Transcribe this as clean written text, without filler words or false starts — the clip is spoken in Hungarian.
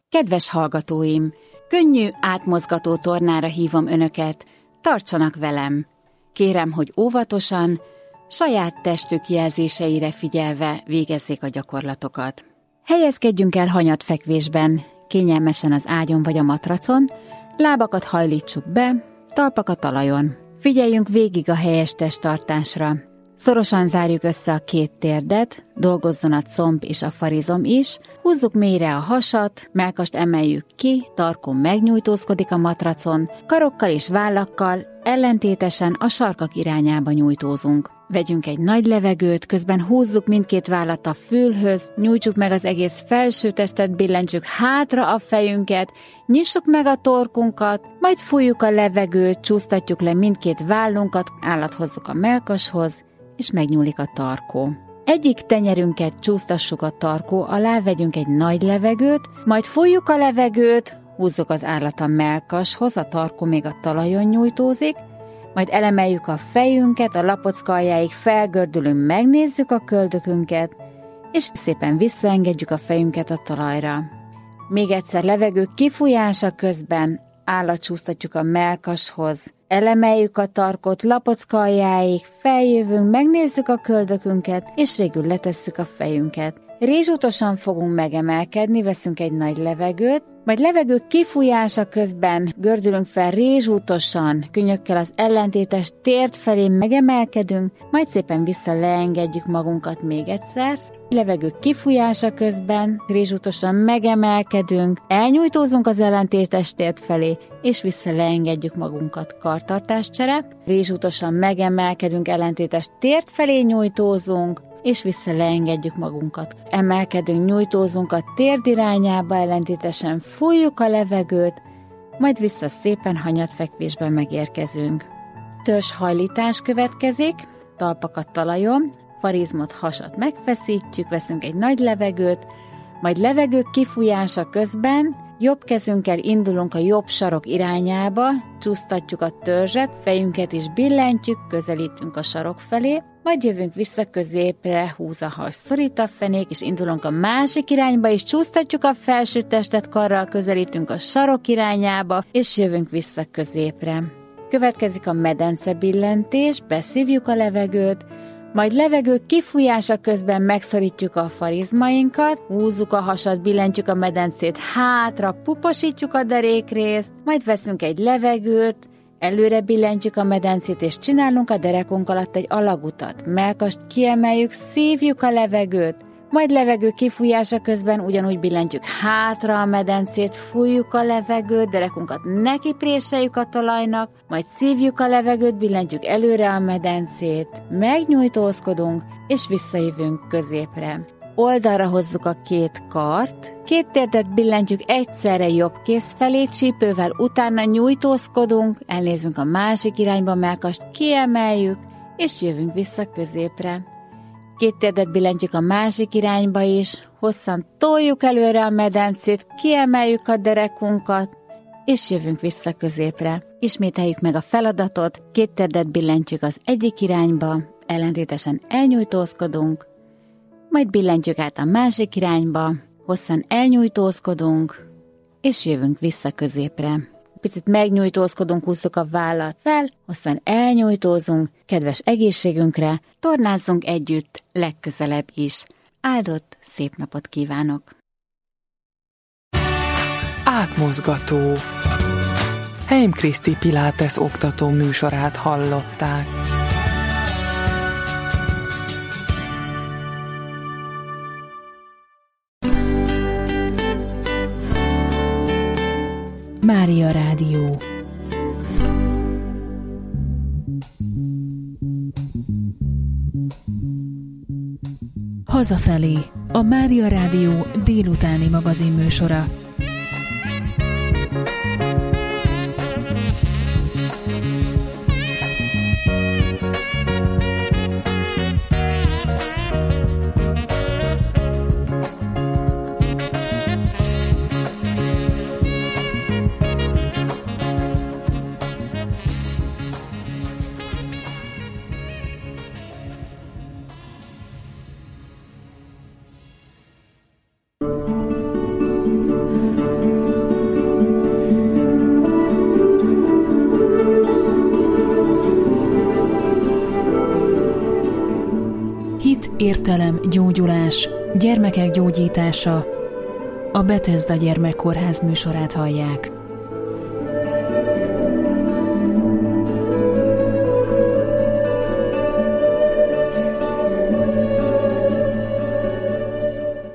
Kedves hallgatóim, könnyű, átmozgató tornára hívom önöket, tartsanak velem. Kérem, hogy óvatosan, saját testük jelzéseire figyelve végezzék a gyakorlatokat. Helyezkedjünk el hanyatfekvésben, kényelmesen az ágyon vagy a matracon, lábakat hajlítsuk be, talpak a talajon. Figyeljünk végig a helyes testtartásra. Szorosan zárjuk össze a két térdet, dolgozzon a comb és a farizom is, húzzuk mélyre a hasat, mellkast emeljük ki, tarkon megnyújtózkodik a matracon, karokkal és vállakkal ellentétesen a sarkak irányába nyújtózunk. Vegyünk egy nagy levegőt, közben húzzuk mindkét vállat a fülhöz, nyújtsuk meg az egész felső testet, billentsük hátra a fejünket, nyissuk meg a torkunkat, majd fújjuk a levegőt, csúsztatjuk le mindkét vállunkat, állat hozzuk a mellkashoz, és megnyúlik a tarkó. Egyik tenyerünket csúsztassuk a tarkó alá, vegyünk egy nagy levegőt, majd fújjuk a levegőt, húzzuk az állat a mellkashoz, a tarkó még a talajon nyújtózik, majd elemeljük a fejünket, a lapocka aljáig felgördülünk, megnézzük a köldökünket, és szépen visszaengedjük a fejünket a talajra. Még egyszer levegő kifújása közben állatcsúsztatjuk a mellkashoz, elemeljük a tarkot, lapocka aljáig, feljövünk, megnézzük a köldökünket, és végül letesszük a fejünket. Rézsútosan fogunk megemelkedni, veszünk egy nagy levegőt, majd levegő kifújása közben gördülünk fel rézsútosan, könnyökkel az ellentétes térd felé megemelkedünk, majd szépen vissza leengedjük magunkat még egyszer. Levegő kifújása közben rézsútosan megemelkedünk, elnyújtózunk az ellentétes térd felé, és vissza leengedjük magunkat. Kartartáscsere, rézsútosan megemelkedünk, ellentétes térd felé nyújtózunk, és vissza leengedjük magunkat. Emelkedünk, nyújtózunk a térd irányába, ellentétesen fújjuk a levegőt, majd vissza szépen hanyatfekvésben megérkezünk. Törzshajlítás következik, talpakat talajon, farizmot, hasat megfeszítjük, veszünk egy nagy levegőt, majd levegő kifújása közben jobb kezünkkel indulunk a jobb sarok irányába, csúsztatjuk a törzset, fejünket is billentjük, közelítünk a sarok felé, majd jövünk vissza középre, húz a has, szorít a fenék, és indulunk a másik irányba, és csúsztatjuk a felső testet, karral közelítünk a sarok irányába, és jövünk vissza középre. Következik a medence billentés, beszívjuk a levegőt, majd levegő kifújása közben megszorítjuk a farizmainkat, húzzuk a hasat, billentjük a medencét hátra, puposítjuk a derékrészt, majd veszünk egy levegőt, előre billentjük a medencét, és csinálunk a derekunk alatt egy alagutat. Mellkast kiemeljük, szívjuk a levegőt, majd levegő kifújása közben ugyanúgy billentjük hátra a medencét, fújjuk a levegőt, derekunkat nekipréseljük a talajnak, majd szívjuk a levegőt, billentjük előre a medencét, megnyújtózkodunk, és visszajövünk középre. Oldalra hozzuk a két kart, két térdet billentjük egyszerre jobb kéz felé, csípővel utána nyújtózkodunk, elnézünk a másik irányba, mellkast kiemeljük, és jövünk vissza középre. Két térdet billentjük a másik irányba is, hosszan toljuk előre a medencét, kiemeljük a derekunkat, és jövünk vissza középre. Ismételjük meg a feladatot, két térdet billentjük az egyik irányba, ellentétesen elnyújtózkodunk, majd billentjük át a másik irányba, hosszan elnyújtózkodunk, és jövünk vissza középre. Picit megnyújtózkodunk, húzzuk a vállat fel, hosszan elnyújtózunk, kedves egészségünkre, tornázzunk együtt legközelebb is. Áldott, szép napot kívánok! Átmozgató. Heim Kriszti Pilates oktató műsorát hallották. Mária Rádió. Hazafelé, a Mária Rádió délutáni magazinműsora. Hit, értelem, gyógyulás, gyermekek gyógyítása. A Bethesda Gyermekkórház műsorát hallják.